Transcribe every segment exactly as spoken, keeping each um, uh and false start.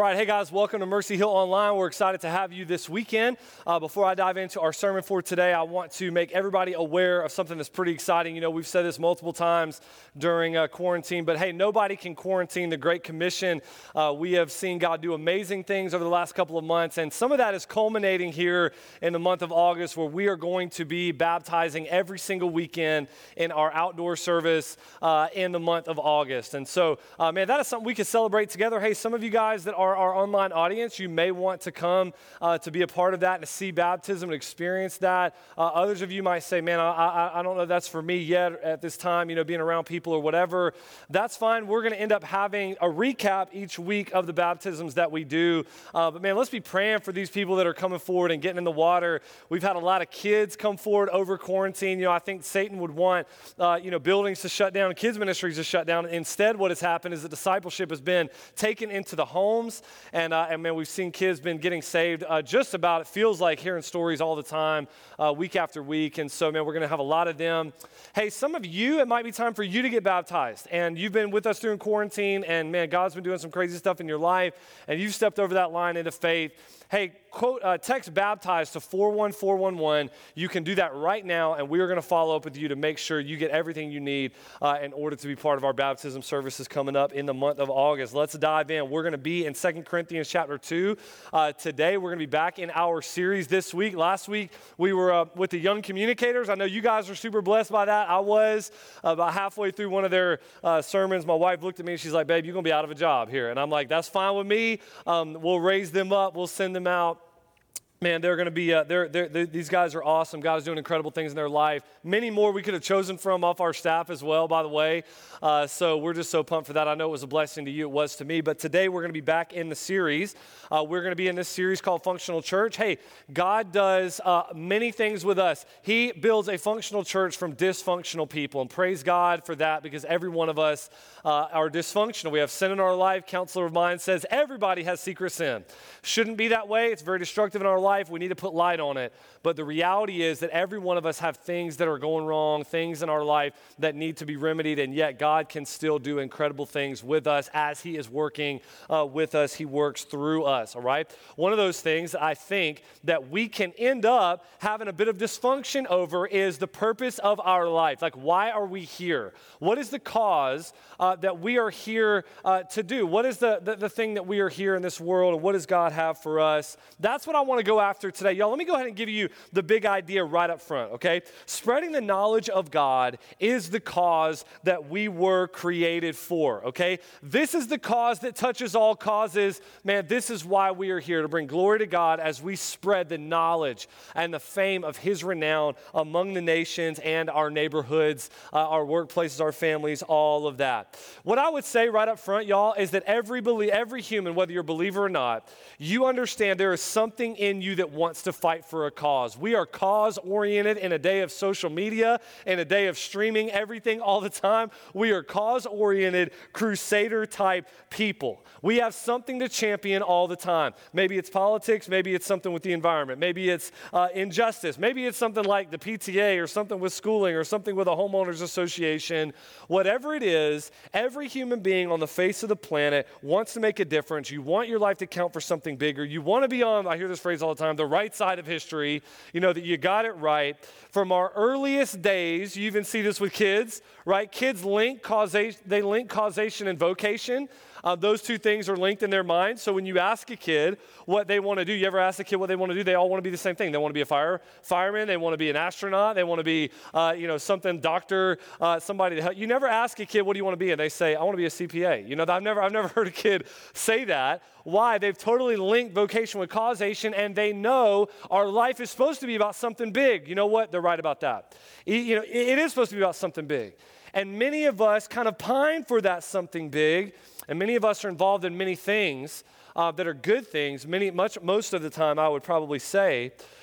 right, hey guys, welcome to Mercy Hill Online. We're excited to have you this weekend. Uh, before I dive into our sermon for today, I want to make everybody aware of something that's pretty exciting. You know, we've said this multiple times during uh, quarantine, but hey, nobody can quarantine the Great Commission. Uh, we have seen God do amazing things over the last couple of months, and some of that is culminating here in the month of August, where we are going to be baptizing every single weekend in our outdoor service uh, in the month of August. And so, uh, man, that is something we can celebrate together. Hey, some of you guys that are our online audience, you may want to come uh, to be a part of that and to see baptism and experience that. Uh, others of you might say, man, I, I, I don't know if that's for me yet at this time, you know, being around people or whatever. That's fine. We're going to end up having a recap each week of the baptisms that we do. Uh, but man, let's be praying for these people that are coming forward and getting in the water. We've had a lot of kids come forward over quarantine. You know, I think Satan would want, uh, you know, buildings to shut down, kids ministries to shut down. Instead, what has happened is that discipleship has been taken into the homes. And, uh, and man, we've seen kids been getting saved uh, just about, it feels like, hearing stories all the time, uh, week after week. And so, man, we're going to have a lot of them. Hey, some of you, it might be time for you to get baptized. And you've been with us during quarantine, and man, God's been doing some crazy stuff in your life, and you've stepped over that line into faith. Hey, quote, uh, text baptized to four one four one one. You can do that right now, and we are going to follow up with you to make sure you get everything you need uh, in order to be part of our baptism services coming up in the month of August. Let's dive in. We're going to be in Second Corinthians chapter two. Uh, today, we're going to be back in our series this week. Last week, we were uh, with the young communicators. I know you guys are super blessed by that. I was uh, about halfway through one of their uh, sermons. My wife looked at me, and she's like, babe, you're going to be out of a job here. And I'm like, that's fine with me. Um, we'll raise them up. We'll send them out. Man, they're going to be, uh, they're, they're, they're, these guys are awesome. God is doing incredible things in their life. Many more we could have chosen from off our staff as well, by the way. Uh, so we're just so pumped for that. I know it was a blessing to you. It was to me. But today we're going to be back in the series. Uh, we're going to be in this series called Functional Church. Hey, God does uh, many things with us. He builds a functional church from dysfunctional people. And praise God for that, because every one of us uh, are dysfunctional. We have sin in our life. Counselor of mine says everybody has secret sin. Shouldn't be that way. It's very destructive in our life. We need to put light on it. But the reality is that every one of us have things that are going wrong, things in our life that need to be remedied, and yet God can still do incredible things with us as He is working uh, with us. He works through us, all right? One of those things I think that we can end up having a bit of dysfunction over is the purpose of our life. Like, why are we here? What is the cause uh, that we are here uh, to do? What is the, the, the thing that we are here in this world, and what does God have for us? That's what I want to go after today. Y'all, let me go ahead and give you the big idea right up front, okay? Spreading the knowledge of God is the cause that we were created for, okay? This is the cause that touches all causes. Man, this is why we are here, to bring glory to God as we spread the knowledge and the fame of His renown among the nations and our neighborhoods, uh, our workplaces, our families, all of that. What I would say right up front, y'all, is that every belie- every human, whether you're a believer or not, you understand there is something in you that wants to fight for a cause. We are cause-oriented in a day of social media, in a day of streaming everything all the time. We are cause-oriented, crusader-type people. We have something to champion all the time. Maybe it's politics, maybe it's something with the environment, maybe it's uh, injustice, maybe it's something like the P T A or something with schooling or something with a homeowners association. Whatever it is, every human being on the face of the planet wants to make a difference. You want your life to count for something bigger. You want to be on, I hear this phrase all the time, the right side of history, you know, that you got it right. From our earliest days, you even see this with kids, right? Kids link causation, they link causation and vocation. Uh, those two things are linked in their mind. So when you ask a kid what they want to do, you ever ask a kid what they want to do, they all want to be the same thing. They want to be a fire fireman. They want to be an astronaut. They want to be, uh, you know, something doctor, uh, somebody to help. You never ask a kid, what do you want to be? And they say, I want to be a C P A. You know, I've never, I've never heard a kid say that. Why? They've totally linked vocation with causation, and they know our life is supposed to be about something big. You know what? They're right about that. You know, it is supposed to be about something big. And many of us kind of pine for that something big, and many of us are involved in many things uh, that are good things, many, much, most of the time I would probably say,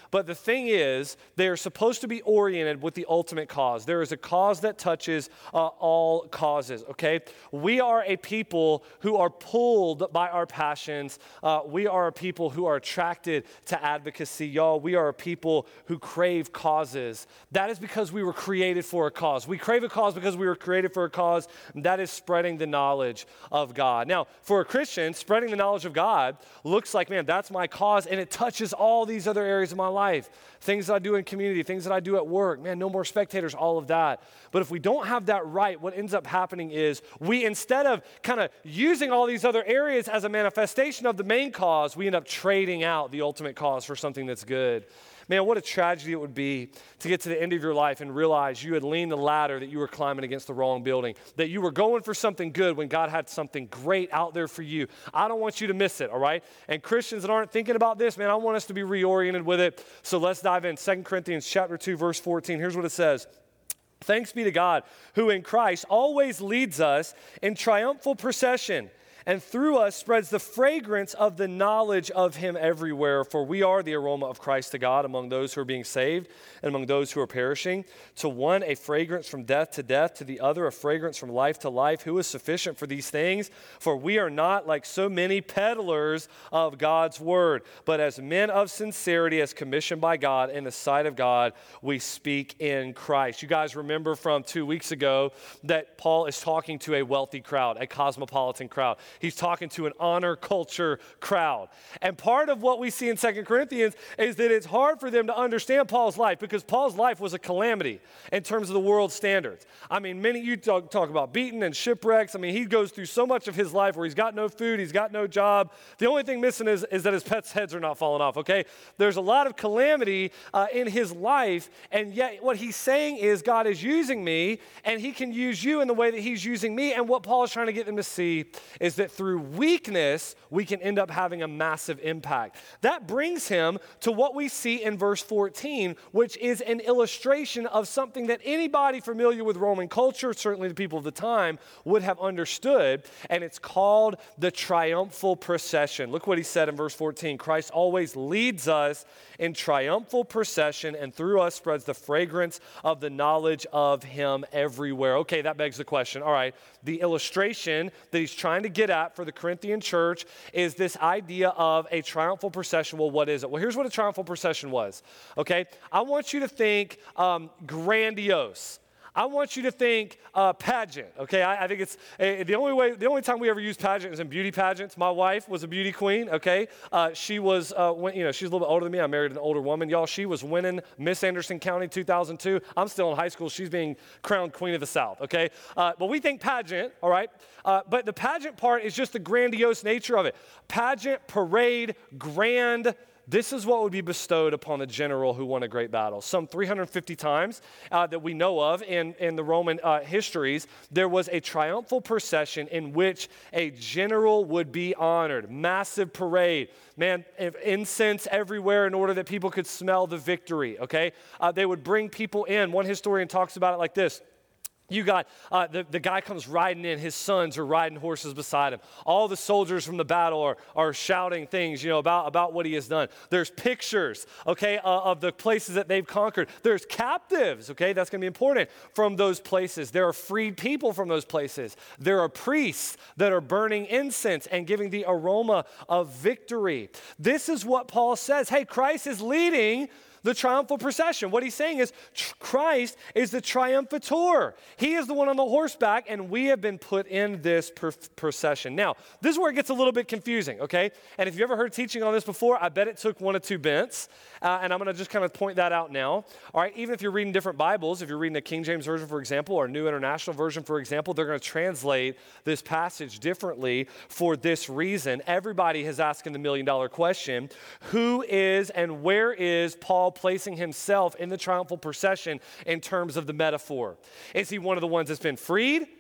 But the thing is, they are supposed to be oriented with the ultimate cause. There is a cause that touches uh, all causes, okay? We are a people who are pulled by our passions. Uh, we are a people who are attracted to advocacy. Y'all, we are a people who crave causes. That is because we were created for a cause. We crave a cause because we were created for a cause. And that is spreading the knowledge of God. Now, for a Christian, spreading the knowledge of God looks like, man, that's my cause, and it touches all these other areas of my life. Life, things that I do in community, things that I do at work, man, no more spectators, all of that. But if we don't have that right, what ends up happening is we, instead of kind of using all these other areas as a manifestation of the main cause, we end up trading out the ultimate cause for something that's good. Man, what a tragedy it would be to get to the end of your life and realize you had leaned the ladder, that you were climbing against the wrong building, that you were going for something good when God had something great out there for you. I don't want you to miss it, all right? And Christians that aren't thinking about this, man, I want us to be reoriented with it. So let's dive in. Second Corinthians chapter two, verse fourteen. Here's what it says. Thanks be to God, who in Christ always leads us in triumphal procession, and through us spreads the fragrance of the knowledge of him everywhere. For we are the aroma of Christ to God among those who are being saved and among those who are perishing. To one, a fragrance from death to death. To the other, a fragrance from life to life. Who is sufficient for these things? For we are not like so many peddlers of God's word, but as men of sincerity, as commissioned by God in the sight of God, we speak in Christ. You guys remember from two weeks ago that Paul is talking to a wealthy crowd, a cosmopolitan crowd. He's talking to an honor culture crowd. And part of what we see in Second Corinthians is that it's hard for them to understand Paul's life, because Paul's life was a calamity in terms of the world's standards. I mean, many you talk, talk about beaten and shipwrecks. I mean, he goes through so much of his life where he's got no food, he's got no job. The only thing missing is, is that his pets' heads are not falling off, okay? There's a lot of calamity uh, in his life, and yet what he's saying is God is using me, and he can use you in the way that he's using me. And what Paul is trying to get them to see is that through weakness, we can end up having a massive impact. That brings him to what we see in verse fourteen, which is an illustration of something that anybody familiar with Roman culture, certainly the people of the time, would have understood, and it's called the triumphal procession. Look what he said in verse fourteen. Christ always leads us in triumphal procession, and through us spreads the fragrance of the knowledge of him everywhere. Okay, that begs the question. All right, the illustration that he's trying to get at for the Corinthian church is this idea of a triumphal procession. Well, what is it? Well, here's what a triumphal procession was, okay? I want you to think um, grandiose. I want you to think uh, pageant, okay? I, I think it's uh, the only way, the only time we ever use pageant is in beauty pageants. My wife was a beauty queen, okay? Uh, she was, uh, when, you know, she's a little bit older than me. I married an older woman. Y'all, she was winning Miss Anderson County two thousand two. I'm still in high school. She's being crowned Queen of the South, okay? Uh, but we think pageant, all right? Uh, but the pageant part is just the grandiose nature of it. Pageant, parade, grand. This is what would be bestowed upon the general who won a great battle. Some three hundred fifty times uh, that we know of in, in the Roman uh, histories, there was a triumphal procession in which a general would be honored. Massive parade. Man, incense everywhere in order that people could smell the victory, okay? Uh, they would bring people in. One historian talks about it like this. You got, uh, the, the guy comes riding in, his sons are riding horses beside him. All the soldiers from the battle are, are shouting things, you know, about, about what he has done. There's pictures, okay, uh, of the places that they've conquered. There's captives, okay, that's going to be important, from those places. There are freed people from those places. There are priests that are burning incense and giving the aroma of victory. This is what Paul says. Hey, Christ is leading the triumphal procession. What he's saying is tr- Christ is the triumphator. He is the one on the horseback, and we have been put in this per- procession. Now, this is where it gets a little bit confusing, okay? And if you ever heard teaching on this before, I bet it took one of two bents, uh, and I'm going to just kind of point that out now. All right, even if you're reading different Bibles, if you're reading the King James Version, for example, or New International Version, for example, they're going to translate this passage differently for this reason. Everybody has asked the million-dollar question, who is and where is Paul placing himself in the triumphal procession in terms of the metaphor? Is he one of the ones that's been freed?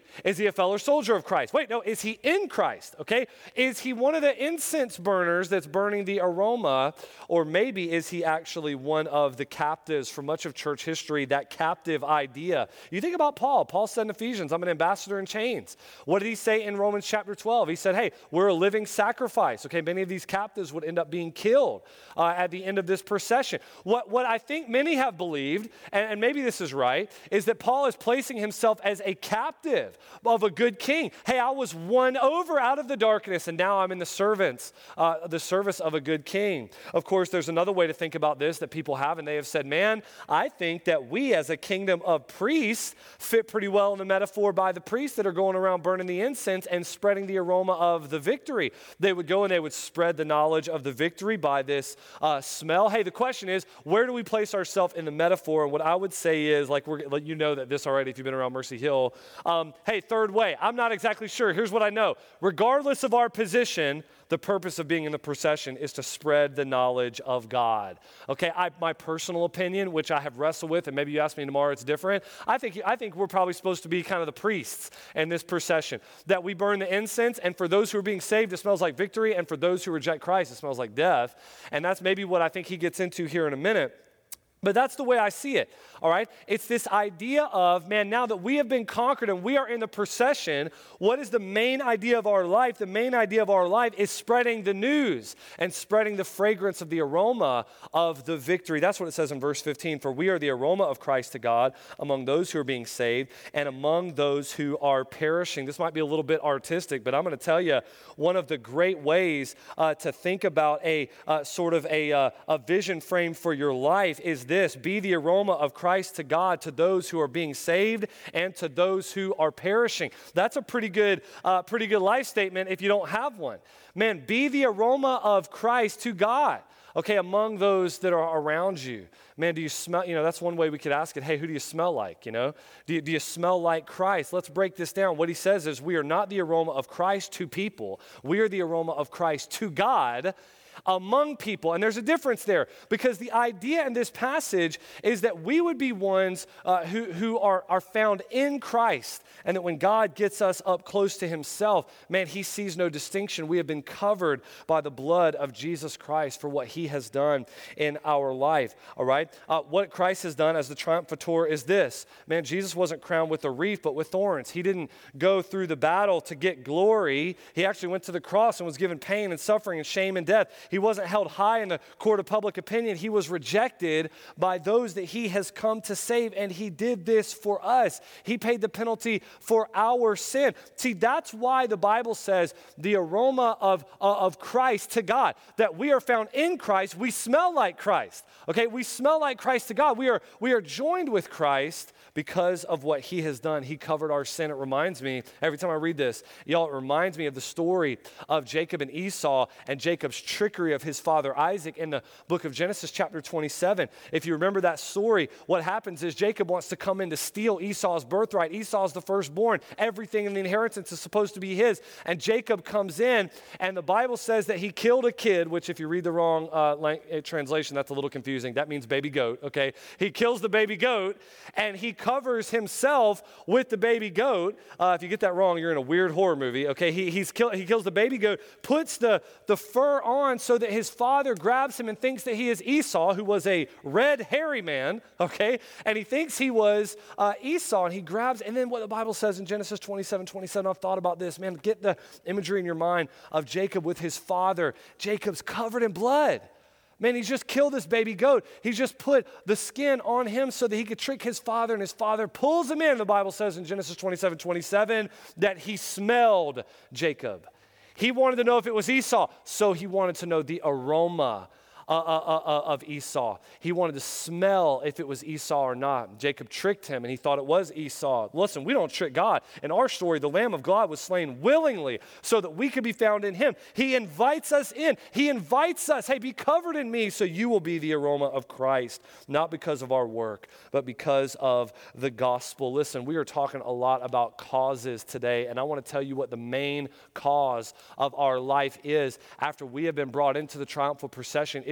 Is he a fellow soldier of Christ? Wait, no, is he in Christ, okay? Is he one of the incense burners that's burning the aroma? Or maybe is he actually one of the captives for much of church history, that captive idea? You think about Paul. Paul said in Ephesians, I'm an ambassador in chains. What did he say in Romans chapter twelve? He said, hey, we're a living sacrifice, okay? Many of these captives would end up being killed uh, at the end of this procession. What, what I think many have believed, and, and maybe this is right, is that Paul is placing himself as a captive of a good king. Hey, I was won over out of the darkness, and now I'm in the servants, uh, the service of a good king. Of course, there's another way to think about this that people have, and they have said, man, I think that we as a kingdom of priests fit pretty well in the metaphor by the priests that are going around burning the incense and spreading the aroma of the victory. They would go and they would spread the knowledge of the victory by this uh, smell. Hey, the question is, where do we place ourselves in the metaphor? And what I would say is, like, we're, like you know that this already if you've been around Mercy Hill. Um, hey, third way, I'm not exactly sure. Here's what I know. Regardless of our position, the purpose of being in the procession is to spread the knowledge of God. Okay, I, my personal opinion, which I have wrestled with, and maybe you ask me tomorrow, it's different. I think I think we're probably supposed to be kind of the priests in this procession, that we burn the incense, and for those who are being saved, it smells like victory, and for those who reject Christ, it smells like death. And that's maybe what I think he gets into here in a minute. But that's the way I see it, all right? It's this idea of, man, now that we have been conquered and we are in the procession, what is the main idea of our life? The main idea of our life is spreading the news and spreading the fragrance of the aroma of the victory. That's what it says in verse fifteen, for we are the aroma of Christ to God among those who are being saved and among those who are perishing. This might be a little bit artistic, but I'm going to tell you one of the great ways uh, to think about a uh, sort of a, uh, a vision frame for your life is this: be the aroma of Christ to God, to those who are being saved and to those who are perishing. That's a pretty good, uh, pretty good life statement if you don't have one. Man, be the aroma of Christ to God, okay, among those that are around you. Man, do you smell, you know, that's one way we could ask it, hey, who do you smell like, you know? Do you, do you smell like Christ? Let's break this down. What he says is we are not the aroma of Christ to people. We are the aroma of Christ to God among people. And there's a difference there, because the idea in this passage is that we would be ones uh, who, who are, are found in Christ, and that when God gets us up close to himself, man, he sees no distinction. We have been covered by the blood of Jesus Christ for what he has done in our life, all right? Uh, what Christ has done as the triumphator is this. Man, Jesus wasn't crowned with a wreath, but with thorns. He didn't go through the battle to get glory. He actually went to the cross and was given pain and suffering and shame and death. He wasn't held high in the court of public opinion. He was rejected by those that he has come to save, and he did this for us. He paid the penalty for our sin. See, that's why the Bible says the aroma of, uh, of Christ to God, that we are found in Christ. We smell like Christ, okay? We smell like Christ to God. We are, we are joined with Christ because of what he has done. He covered our sin. It reminds me, every time I read this, y'all, it reminds me of the story of Jacob and Esau and Jacob's trickery of his father Isaac in the book of Genesis chapter twenty-seven. If you remember that story, what happens is Jacob wants to come in to steal Esau's birthright. Esau's the firstborn. Everything in the inheritance is supposed to be his. And Jacob comes in, and the Bible says that he killed a kid, which if you read the wrong uh, lang- translation, that's a little confusing. That means baby goat, okay? He kills the baby goat, and he covers himself with the baby goat. Uh, if you get that wrong, you're in a weird horror movie, okay? He, he's kill, he kills the baby goat, puts the, the fur on so that his father grabs him and thinks that he is Esau, who was a red, hairy man, okay? And he thinks he was uh, Esau, and he grabs, and then what the Bible says in Genesis twenty-seven, twenty-seven, I've thought about this, man, get the imagery in your mind of Jacob with his father. Jacob's covered in blood. Man, he's just killed this baby goat. He's just put the skin on him so that he could trick his father, and his father pulls him in. The Bible says in Genesis twenty-seven, twenty-seven that he smelled Jacob. He wanted to know if it was Esau, so he wanted to know the aroma uh, uh, uh, of Esau. He wanted to smell if it was Esau or not. Jacob tricked him, and he thought it was Esau. Listen, we don't trick God. In our story, the Lamb of God was slain willingly so that we could be found in him. He invites us in. He invites us, hey, be covered in me so you will be the aroma of Christ, not because of our work, but because of the gospel. Listen, we are talking a lot about causes today, and I want to tell you what the main cause of our life is after we have been brought into the triumphal procession. It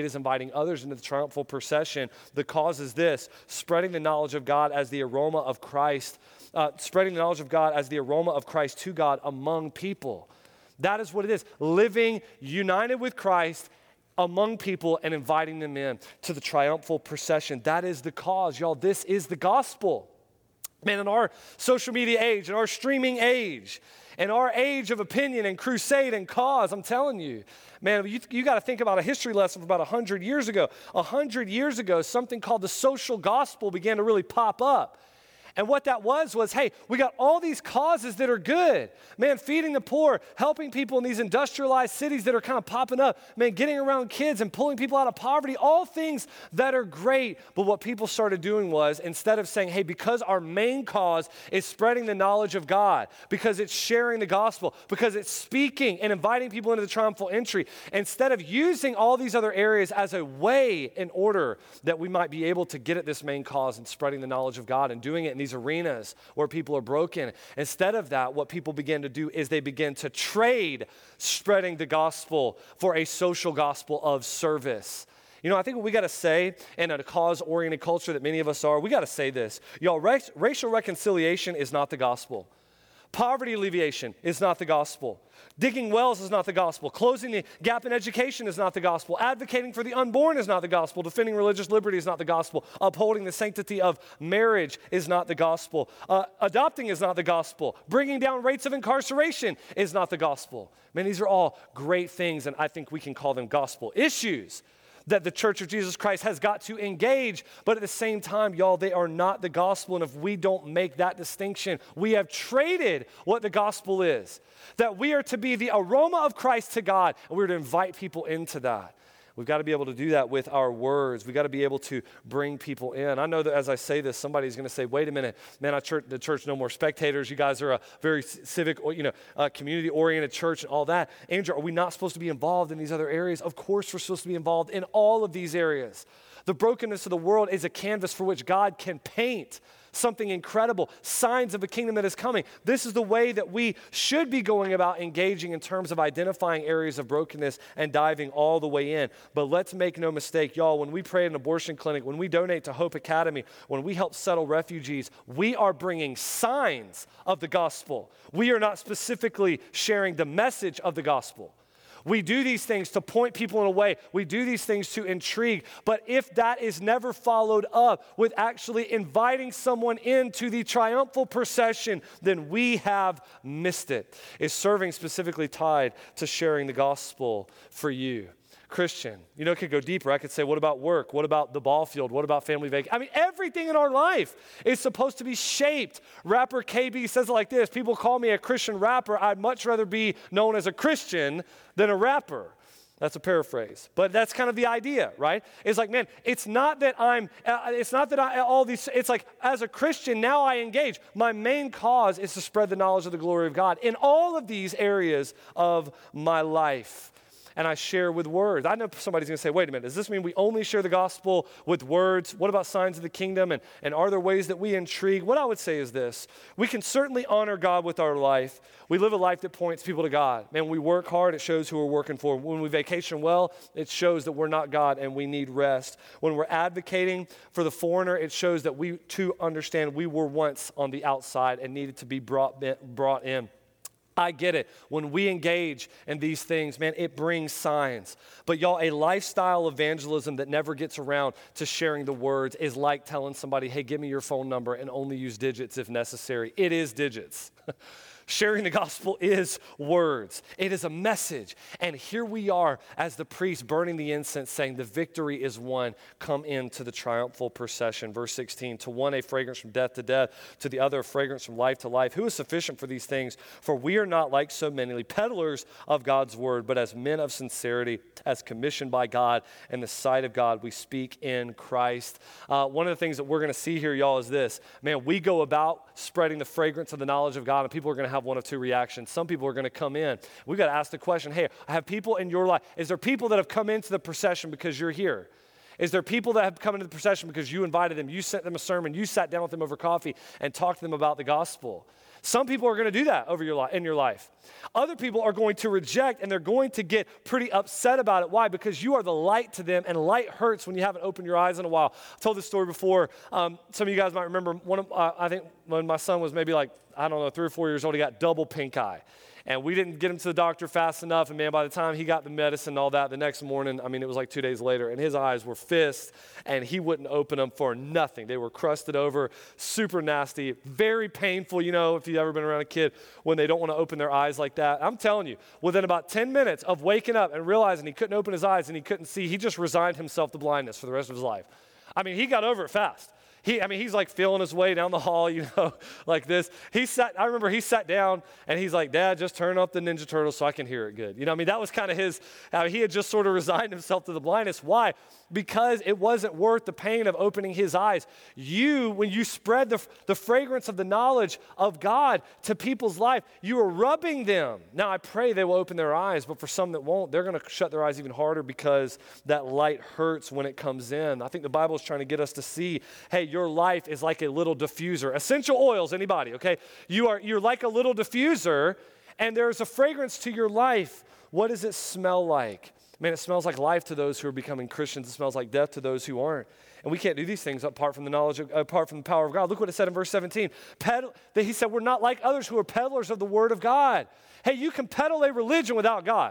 is inviting others into the triumphal procession. The cause is this: spreading the knowledge of God as the aroma of Christ, uh, spreading the knowledge of God as the aroma of Christ to God among people. That is what it is, living united with Christ among people and inviting them in to the triumphal procession. That is the cause, y'all. This is the gospel. Man, in our social media age, in our streaming age, in our age of opinion and crusade and cause, I'm telling you, man, you, you got to think about a history lesson from about one hundred years ago. one hundred years ago, something called the social gospel began to really pop up. And what that was was, hey, we got all these causes that are good. Man, feeding the poor, helping people in these industrialized cities that are kind of popping up. Man, getting around kids and pulling people out of poverty, all things that are great. But what people started doing was, instead of saying, hey, because our main cause is spreading the knowledge of God, because it's sharing the gospel, because it's speaking and inviting people into the triumphal entry, instead of using all these other areas as a way in order that we might be able to get at this main cause and spreading the knowledge of God and doing it in these arenas where people are broken. Instead of that, what people begin to do is they begin to trade spreading the gospel for a social gospel of service. You know, I think what we got to say in a cause-oriented culture that many of us are, we got to say this. Y'all, rac- racial reconciliation is not the gospel. Poverty alleviation is not the gospel. Digging wells is not the gospel. Closing the gap in education is not the gospel. Advocating for the unborn is not the gospel. Defending religious liberty is not the gospel. Upholding the sanctity of marriage is not the gospel. Uh, adopting is not the gospel. Bringing down rates of incarceration is not the gospel. Man, these are all great things, and I think we can call them gospel issues that the Church of Jesus Christ has got to engage. But at the same time, y'all, they are not the gospel. And if we don't make that distinction, we have traded what the gospel is. That we are to be the aroma of Christ to God, and we're to invite people into that. We've got to be able to do that with our words. We've got to be able to bring people in. I know that as I say this, somebody's going to say, wait a minute, man, I church, the church no more spectators. You guys are a very civic, you know, uh, community-oriented church and all that. Andrew, are we not supposed to be involved in these other areas? Of course we're supposed to be involved in all of these areas. The brokenness of the world is a canvas for which God can paint something incredible, signs of a kingdom that is coming. This is the way that we should be going about engaging in terms of identifying areas of brokenness and diving all the way in. But let's make no mistake, y'all, when we pray at an abortion clinic, when we donate to Hope Academy, when we help settle refugees, we are bringing signs of the gospel. We are not specifically sharing the message of the gospel. We do these things to point people in a way. We do these things to intrigue. But if that is never followed up with actually inviting someone into the triumphal procession, then we have missed it. Is serving specifically tied to sharing the gospel for you? Christian, you know, it could go deeper. I could say, what about work? What about the ball field? What about family vacation? I mean, everything in our life is supposed to be shaped. Rapper K B says it like this: people call me a Christian rapper. I'd much rather be known as a Christian than a rapper. That's a paraphrase, but that's kind of the idea, right? It's like, man, it's not that I'm, uh, it's not that I, all these, it's like, as a Christian, now I engage. My main cause is to spread the knowledge of the glory of God in all of these areas of my life. And I share with words. I know somebody's going to say, wait a minute, does this mean we only share the gospel with words? What about signs of the kingdom? And, and are there ways that we intrigue? What I would say is this: we can certainly honor God with our life. We live a life that points people to God. Man, when we work hard, it shows who we're working for. When we vacation well, it shows that we're not God and we need rest. When we're advocating for the foreigner, it shows that we too understand we were once on the outside and needed to be brought, brought in. I get it. When we engage in these things, man, it brings signs. But y'all, a lifestyle evangelism that never gets around to sharing the words is like telling somebody, hey, give me your phone number and only use digits if necessary. It is digits. Sharing the gospel is words. It is a message. And here we are as the priest burning the incense saying the victory is won. Come into the triumphal procession. Verse sixteen, to one a fragrance from death to death, to the other a fragrance from life to life. Who is sufficient for these things? For we are not like so many peddlers of God's word, but as men of sincerity, as commissioned by God in the sight of God, we speak in Christ. Uh, one of the things that we're going to see here, y'all, is this. Man, we go about spreading the fragrance of the knowledge of God, and people are going to have one of two reactions. Some people are going to come in. We've got to ask the question, hey, I have people in your life. Is there people that have come into the procession because you're here? Is there people that have come into the procession because you invited them, you sent them a sermon, you sat down with them over coffee and talked to them about the gospel? Some people are going to do that over your life, in your life. Other people are going to reject, and they're going to get pretty upset about it. Why? Because you are the light to them, and light hurts when you haven't opened your eyes in a while. I've told this story before. Um, some of you guys might remember one of, uh, I think when my son was maybe like, I don't know, three or four years old, he got double pink eye. And we didn't get him to the doctor fast enough. And man, by the time he got the medicine and all that, the next morning, I mean, it was like two days later, and his eyes were fists, and he wouldn't open them for nothing. They were crusted over, super nasty, very painful, you know, if you've ever been around a kid when they don't want to open their eyes like that. I'm telling you, within about ten minutes of waking up and realizing he couldn't open his eyes and he couldn't see, he just resigned himself to blindness for the rest of his life. I mean, he got over it fast. He, I mean, he's like feeling his way down the hall, you know, like this. He sat, I remember he sat down and he's like, Dad, just turn up the Ninja Turtles so I can hear it good. You know, I mean, that was kind of his, uh, he had just sort of resigned himself to the blindness. Why? Because it wasn't worth the pain of opening his eyes. You, when you spread the, the fragrance of the knowledge of God to people's life, you are rubbing them. Now, I pray they will open their eyes, but for some that won't, they're going to shut their eyes even harder because that light hurts when it comes in. I think the Bible is trying to get us to see, hey, your life is like a little diffuser. Essential oils, anybody, okay? You are, you're like a little diffuser, and there's a fragrance to your life. What does it smell like? Man, it smells like life to those who are becoming Christians. It smells like death to those who aren't. And we can't do these things apart from the knowledge, of, apart from the power of God. Look what it said in verse seventeen. Peddle, that he said, we're not like others who are peddlers of the word of God. Hey, you can peddle a religion without God.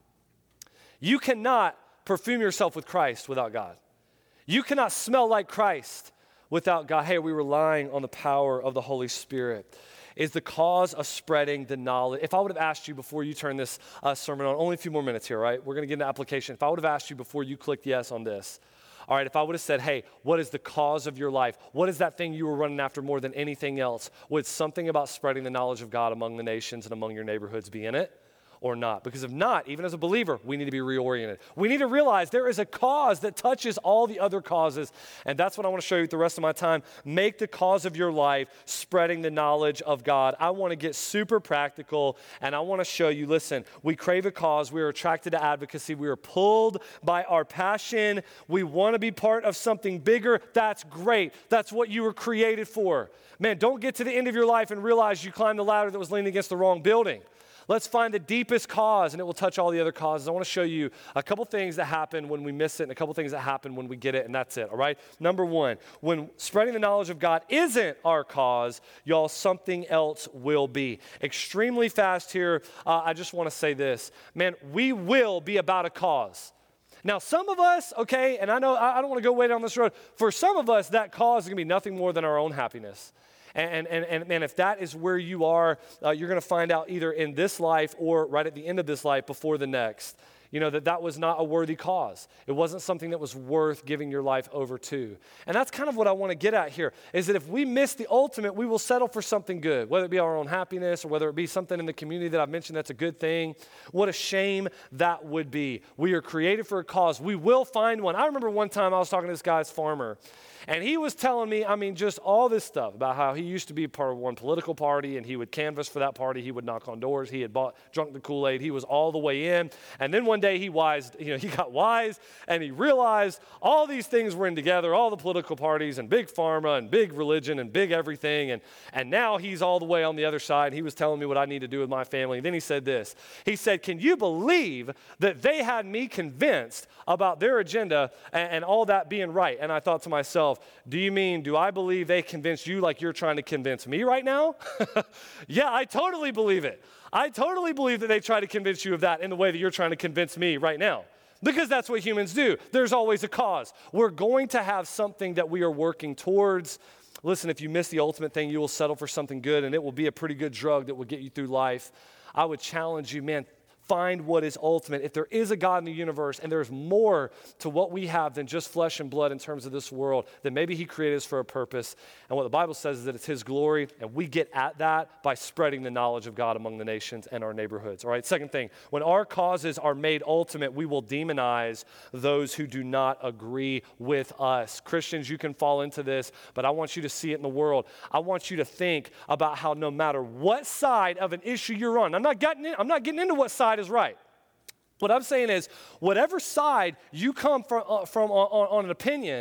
You cannot perfume yourself with Christ without God. You cannot smell like Christ without God. Hey, are we relying on the power of the Holy Spirit? Is the cause of spreading the knowledge. If I would have asked you before you turn this uh, sermon on, only a few more minutes here, right? We're going to get into application. If I would have asked you before you clicked yes on this, all right, if I would have said, hey, what is the cause of your life? What is that thing you were running after more than anything else? Would something about spreading the knowledge of God among the nations and among your neighborhoods be in it? Or not? Because if not, even as a believer, we need to be reoriented. We need to realize there is a cause that touches all the other causes, and that's what I want to show you the rest of my time. Make the cause of your life spreading the knowledge of God. I want to get super practical, and I want to show you, listen, we crave a cause. We are attracted to advocacy. We are pulled by our passion. We want to be part of something bigger. That's great. That's what you were created for. Man, don't get to the end of your life and realize you climbed the ladder that was leaning against the wrong building. Let's find the deepest cause, and it will touch all the other causes. I want to show you a couple things that happen when we miss it and a couple things that happen when we get it, and that's it, all right? Number one, when spreading the knowledge of God isn't our cause, y'all, something else will be. Extremely fast here, uh, I just want to say this. Man, we will be about a cause. Now, some of us, okay, and I know I don't want to go way down this road. For some of us, that cause is going to be nothing more than our own happiness. And, and, and, and if that is where you are, uh, you're going to find out either in this life or right at the end of this life before the next, you know, that that was not a worthy cause. It wasn't something that was worth giving your life over to. And that's kind of what I want to get at here, is that if we miss the ultimate, we will settle for something good, whether it be our own happiness or whether it be something in the community that I've mentioned that's a good thing. What a shame that would be. We are created for a cause. We will find one. I remember one time I was talking to this guy's farmer, and he was telling me, I mean, just all this stuff about how he used to be part of one political party, and he would canvass for that party. He would knock on doors. He had bought, drunk the Kool-Aid. He was all the way in. And then one day he wised, you know, he got wise, and he realized all these things were in together, all the political parties and big pharma and big religion and big everything. And, and now he's all the way on the other side. He was telling me what I need to do with my family. And then he said this. He said, can you believe that they had me convinced about their agenda and, and all that being right? And I thought to myself, do you mean, do I believe they convinced you like you're trying to convince me right now? Yeah, I totally believe it. I totally believe that they try to convince you of that in the way that you're trying to convince me right now. Because that's what humans do. There's always a cause. We're going to have something that we are working towards. Listen, if you miss the ultimate thing, you will settle for something good, and it will be a pretty good drug that will get you through life. I would challenge you, man, find what is ultimate. If there is a God in the universe and there's more to what we have than just flesh and blood in terms of this world, then maybe he created us for a purpose. And what the Bible says is that it's his glory, and we get at that by spreading the knowledge of God among the nations and our neighborhoods. All right, second thing, when our causes are made ultimate, we will demonize those who do not agree with us. Christians, you can fall into this, but I want you to see it in the world. I want you to think about how no matter what side of an issue you're on, I'm not getting in, I'm not getting into what side is right. What I'm saying is, whatever side you come from, uh, from on, on an opinion,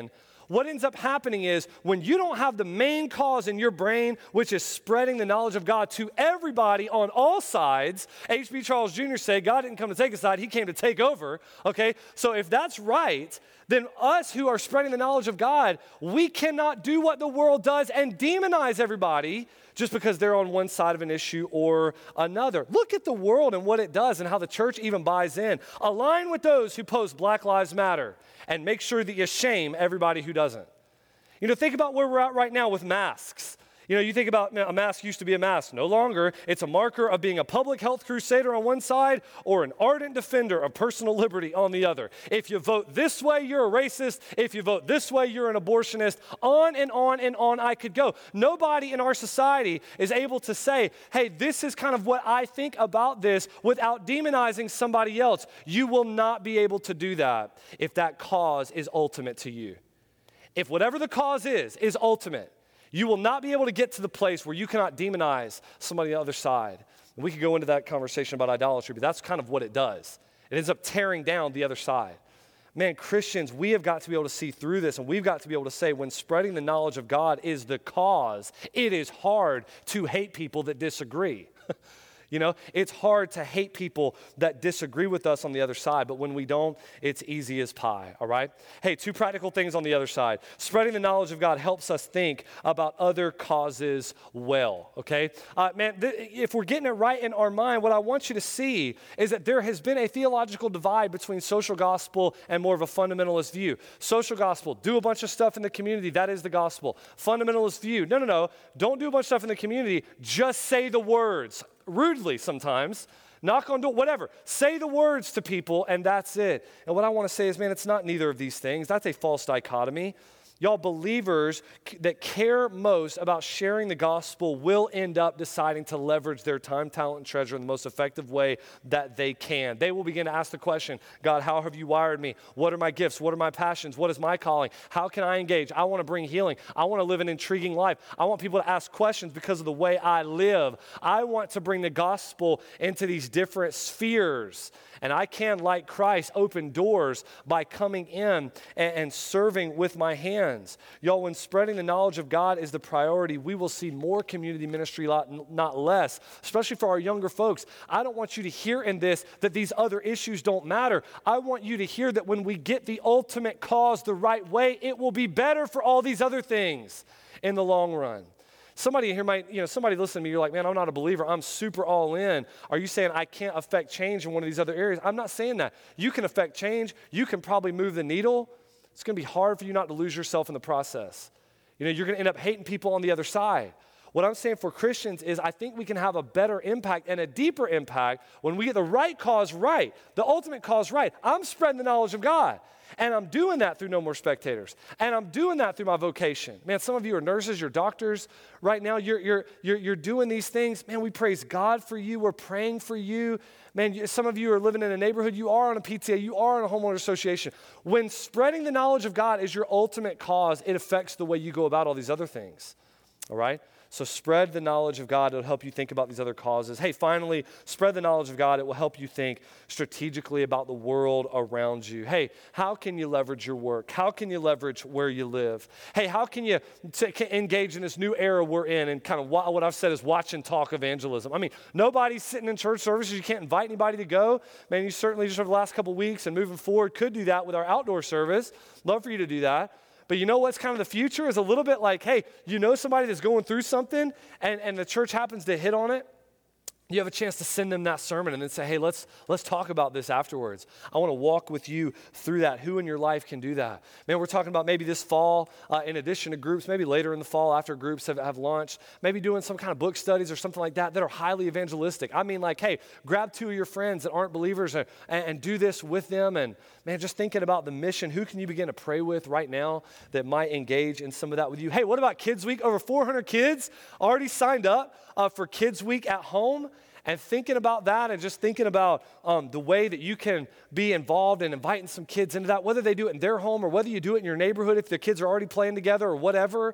what ends up happening is when you don't have the main cause in your brain, which is spreading the knowledge of God to everybody on all sides, H B Charles Junior said, God didn't come to take a side, he came to take over, okay? So if that's right, then us who are spreading the knowledge of God, we cannot do what the world does and demonize everybody just because they're on one side of an issue or another. Look at the world and what it does and how the church even buys in. Align with those who post Black Lives Matter and make sure that you shame everybody who doesn't. You know, think about where we're at right now with masks. You know, you think about a mask used to be a mask. No longer. It's a marker of being a public health crusader on one side or an ardent defender of personal liberty on the other. If you vote this way, you're a racist. If you vote this way, you're an abortionist. On and on and on I could go. Nobody in our society is able to say, hey, this is kind of what I think about this without demonizing somebody else. You will not be able to do that if that cause is ultimate to you. If whatever the cause is, is ultimate, you will not be able to get to the place where you cannot demonize somebody on the other side. And we could go into that conversation about idolatry, but that's kind of what it does. It ends up tearing down the other side. Man, Christians, we have got to be able to see through this, and we've got to be able to say when spreading the knowledge of God is the cause, it is hard to hate people that disagree. You know, it's hard to hate people that disagree with us on the other side, but when we don't, it's easy as pie, all right? Hey, two practical things on the other side. Spreading the knowledge of God helps us think about other causes well, okay? Uh, man, th- if we're getting it right in our mind, what I want you to see is that there has been a theological divide between social gospel and more of a fundamentalist view. Social gospel, do a bunch of stuff in the community, that is the gospel. Fundamentalist view, no, no, no, don't do a bunch of stuff in the community, just say the words. Rudely sometimes, knock on door, whatever. Say the words to people and that's it. And what I want to say is, man, it's not neither of these things. That's a false dichotomy. Y'all, believers that care most about sharing the gospel will end up deciding to leverage their time, talent, and treasure in the most effective way that they can. They will begin to ask the question, God, how have you wired me? What are my gifts? What are my passions? What is my calling? How can I engage? I want to bring healing. I want to live an intriguing life. I want people to ask questions because of the way I live. I want to bring the gospel into these different spheres. And I can, like Christ, open doors by coming in and, and serving with my hands. Y'all, when spreading the knowledge of God is the priority, we will see more community ministry, not less, especially for our younger folks. I don't want you to hear in this that these other issues don't matter. I want you to hear that when we get the ultimate cause the right way, it will be better for all these other things in the long run. Somebody here might, you know, somebody listen to me, you're like, man, I'm not a believer. I'm super all in. Are you saying I can't affect change in one of these other areas? I'm not saying that. You can affect change. You can probably move the needle. It's going to be hard for you not to lose yourself in the process. You know, you're going to end up hating people on the other side. What I'm saying for Christians is I think we can have a better impact and a deeper impact when we get the right cause right, the ultimate cause right. I'm spreading the knowledge of God. And I'm doing that through No More Spectators. And I'm doing that through my vocation. Man, some of you are nurses, you're doctors. Right now, you're, you're, you're, you're doing these things. Man, we praise God for you. We're praying for you. Man, some of you are living in a neighborhood. You are on a P T A. You are on a homeowner association. When spreading the knowledge of God is your ultimate cause, it affects the way you go about all these other things. All right? So spread the knowledge of God. It'll help you think about these other causes. Hey, finally, spread the knowledge of God. It will help you think strategically about the world around you. Hey, how can you leverage your work? How can you leverage where you live? Hey, how can you t- engage in this new era we're in and kind of what, what I've said is watch and talk evangelism? I mean, nobody's sitting in church services. You can't invite anybody to go. Man, you certainly just over the last couple of weeks and moving forward could do that with our outdoor service. Love for you to do that. But you know what's kind of the future is a little bit like, hey, you know somebody that's going through something and, and the church happens to hit on it. You have a chance to send them that sermon and then say, hey, let's let's talk about this afterwards. I want to walk with you through that. Who in your life can do that? Man, we're talking about maybe this fall, uh, in addition to groups, maybe later in the fall after groups have, have launched, maybe doing some kind of book studies or something like that that are highly evangelistic. I mean, like, hey, grab two of your friends that aren't believers and, and do this with them. And man, just thinking about the mission, who can you begin to pray with right now that might engage in some of that with you? Hey, what about Kids Week? Over four hundred kids already signed up uh, for Kids Week at home. And thinking about that and just thinking about um, the way that you can be involved in inviting some kids into that, whether they do it in their home or whether you do it in your neighborhood if the kids are already playing together or whatever.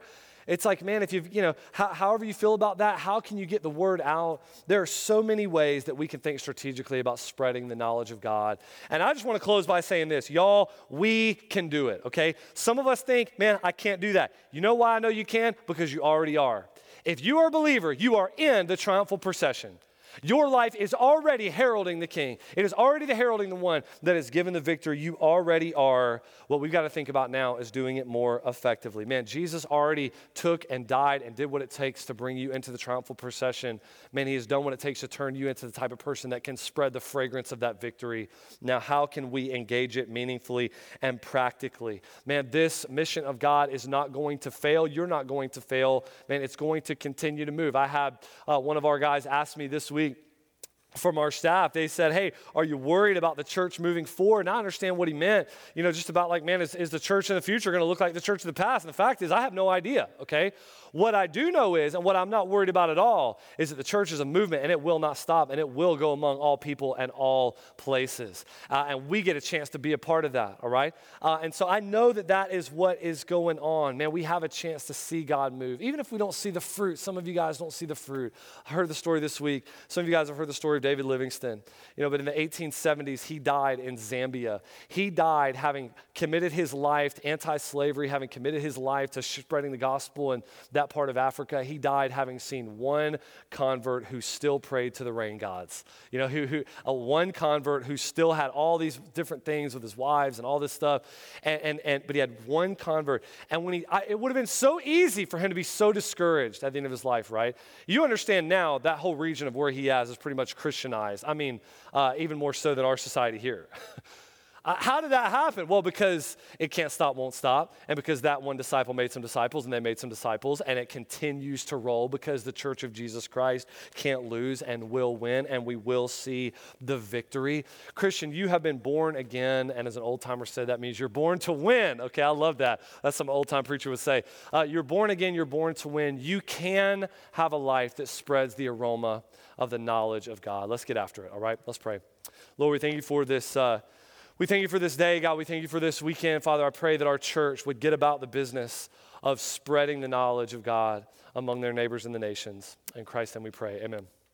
It's like, man, if you've, you know, how, however you feel about that, how can you get the word out? There are so many ways that we can think strategically about spreading the knowledge of God. And I just want to close by saying this, y'all, we can do it, okay? Some of us think, man, I can't do that. You know why I know you can? Because you already are. If you are a believer, you are in the triumphal procession. Your life is already heralding the King. It is already the heralding the one that is given the victory. You already are. What we've got to think about now is doing it more effectively. Man, Jesus already took and died and did what it takes to bring you into the triumphal procession. Man, he has done what it takes to turn you into the type of person that can spread the fragrance of that victory. Now, how can we engage it meaningfully and practically? Man, this mission of God is not going to fail. You're not going to fail. Man, it's going to continue to move. I had uh, one of our guys ask me this week, from our staff, they said, hey, are you worried about the church moving forward? And I understand what he meant, you know, just about like, man, is, is the church in the future going to look like the church of the past? And the fact is, I have no idea, okay? What I do know is, and what I'm not worried about at all, is that the church is a movement and it will not stop and it will go among all people and all places. Uh, and we get a chance to be a part of that, all right? Uh, and so I know that that is what is going on. Man, we have a chance to see God move. Even if we don't see the fruit, some of you guys don't see the fruit. I heard the story this week. Some of you guys have heard the story of David Livingston. You know, but in the eighteen seventies, he died in Zambia. He died having committed his life to anti-slavery, having committed his life to spreading the gospel in that part of Africa. He died having seen one convert who still prayed to the rain gods. You know, who, who a one convert who still had all these different things with his wives and all this stuff. And, and, and but he had one convert. And when he, I, it would have been so easy for him to be so discouraged at the end of his life, right? You understand now that whole region of where he is is pretty much Christianized. I mean, uh, even more so than our society here. Uh, how did that happen? Well, because it can't stop, won't stop, and because that one disciple made some disciples, and they made some disciples, and it continues to roll because the church of Jesus Christ can't lose and will win, and we will see the victory. Christian, you have been born again, and as an old-timer said, that means you're born to win. Okay, I love that. That's some old-time preacher would say. Uh, you're born again, you're born to win. You can have a life that spreads the aroma of the knowledge of God. Let's get after it, all right? Let's pray. Lord, we thank you for this uh, We thank you for this day, God. We thank you for this weekend. Father, I pray that our church would get about the business of spreading the knowledge of God among their neighbors and the nations. In Christ's name we pray, amen.